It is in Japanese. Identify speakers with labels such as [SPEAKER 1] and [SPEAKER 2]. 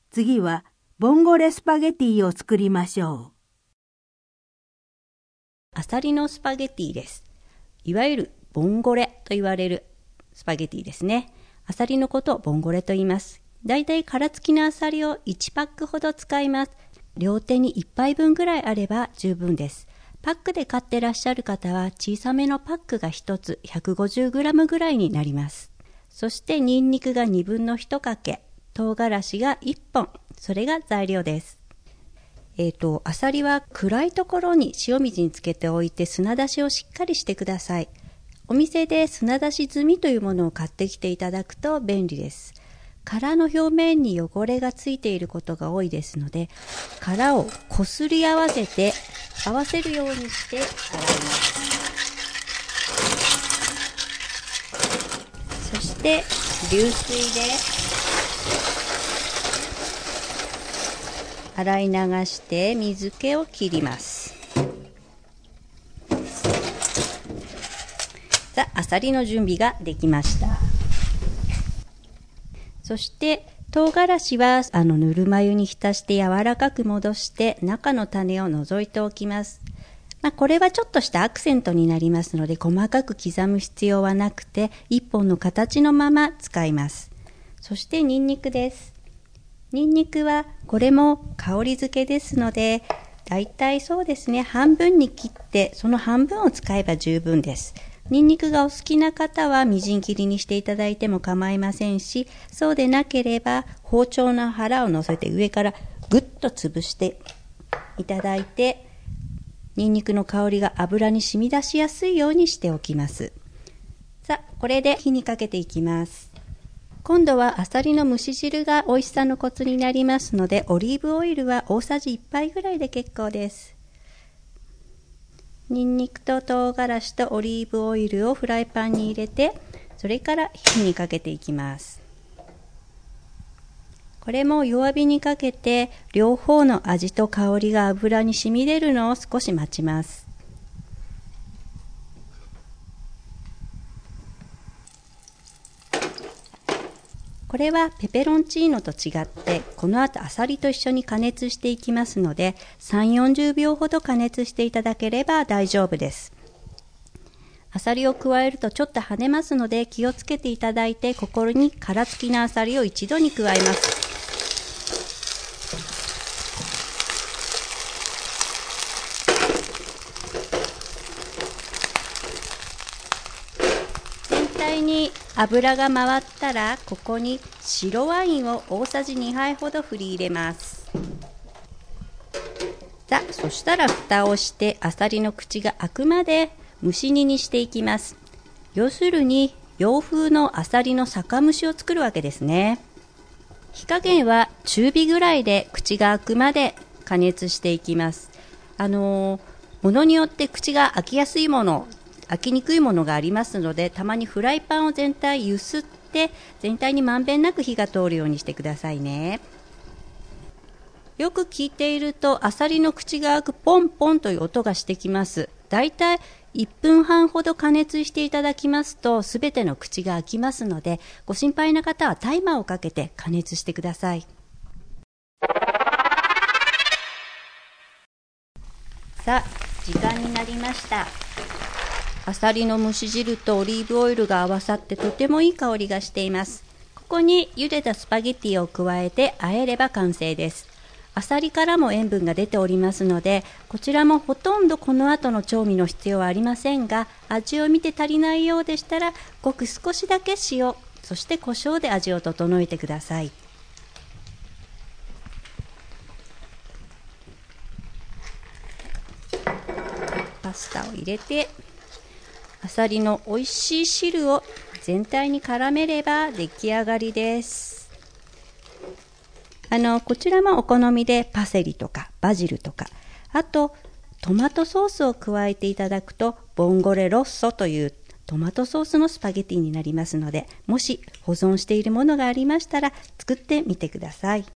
[SPEAKER 1] 次はボンゴレスパゲティを作りましょう。
[SPEAKER 2] アサリのスパゲティです。いわゆるボンゴレと言われるスパゲティですね。アサリのことをボンゴレと言います。だいたい殻付きのアサリを1パックほど使います。両手に1杯分ぐらいあれば十分です。パックで買ってらっしゃる方は小さめのパックが1つ 150g ぐらいになります。そしてニンニクが1/21かけ、唐辛子が1本、それが材料です。アサリは暗いところに塩水につけておいて砂出しをしっかりしてください。お店で砂出し済みというものを買ってきていただくと便利です。殻の表面に汚れがついていることが多いですので、殻をこすり合わせるようにして洗います。そして流水で洗い流して水気を切ります。アサリの準備ができました。そして唐辛子はぬるま湯に浸して柔らかく戻して中の種を除いておきます。これはちょっとしたアクセントになりますので細かく刻む必要はなくて一本の形のまま使います。そしてニンニクです。ニンニクはこれも香り付けですので、だいたいそうですね、半分に切ってその半分を使えば十分です。ニンニクがお好きな方はみじん切りにしていただいても構いませんし、そうでなければ包丁の腹を乗せて上からぐっと潰していただいて、ニンニクの香りが油に染み出しやすいようにしておきます。これで火にかけていきます。今度はアサリの蒸し汁が美味しさのコツになりますので、オリーブオイルは大さじ1杯ぐらいで結構です。ニンニクと唐辛子とオリーブオイルをフライパンに入れて、それから火にかけていきます。これも弱火にかけて、両方の味と香りが油に染み出るのを少し待ちます。これはペペロンチーノと違って、この後アサリと一緒に加熱していきますので、3、40秒ほど加熱していただければ大丈夫です。アサリを加えるとちょっと跳ねますので気をつけていただいて、ここに殻付きのアサリを一度に加えます。全体に油が回ったら、ここに白ワインを大さじ2杯ほど振り入れます。そしたら蓋をしてアサリの口が開くまで蒸し煮にしていきます。要するに洋風のアサリの酒蒸しを作るわけですね。火加減は中火ぐらいで口が開くまで加熱していきます。ものによって口が開きやすいもの、開きにくいものがありますので、たまにフライパンを全体揺すって全体にまんべんなく火が通るようにしてくださいね。よく聞いているとアサリの口が開くポンポンという音がしてきます。だいたい1分半ほど加熱していただきますとすべての口が開きますので、ご心配な方はタイマーをかけて加熱してください。時間になりました。アサリの蒸し汁とオリーブオイルが合わさってとてもいい香りがしています。ここに茹でたスパゲティを加えて和えれば完成です。アサリからも塩分が出ておりますので、こちらもほとんどこの後の調味の必要はありませんが、味を見て足りないようでしたらごく少しだけ塩、そして胡椒で味を整えてください。パスタを入れて、アサリの美味しい汁を全体に絡めれば出来上がりです。こちらもお好みでパセリとかバジルとか、あとトマトソースを加えていただくとボンゴレロッソというトマトソースのスパゲティになりますので、もし保存しているものがありましたら作ってみてください。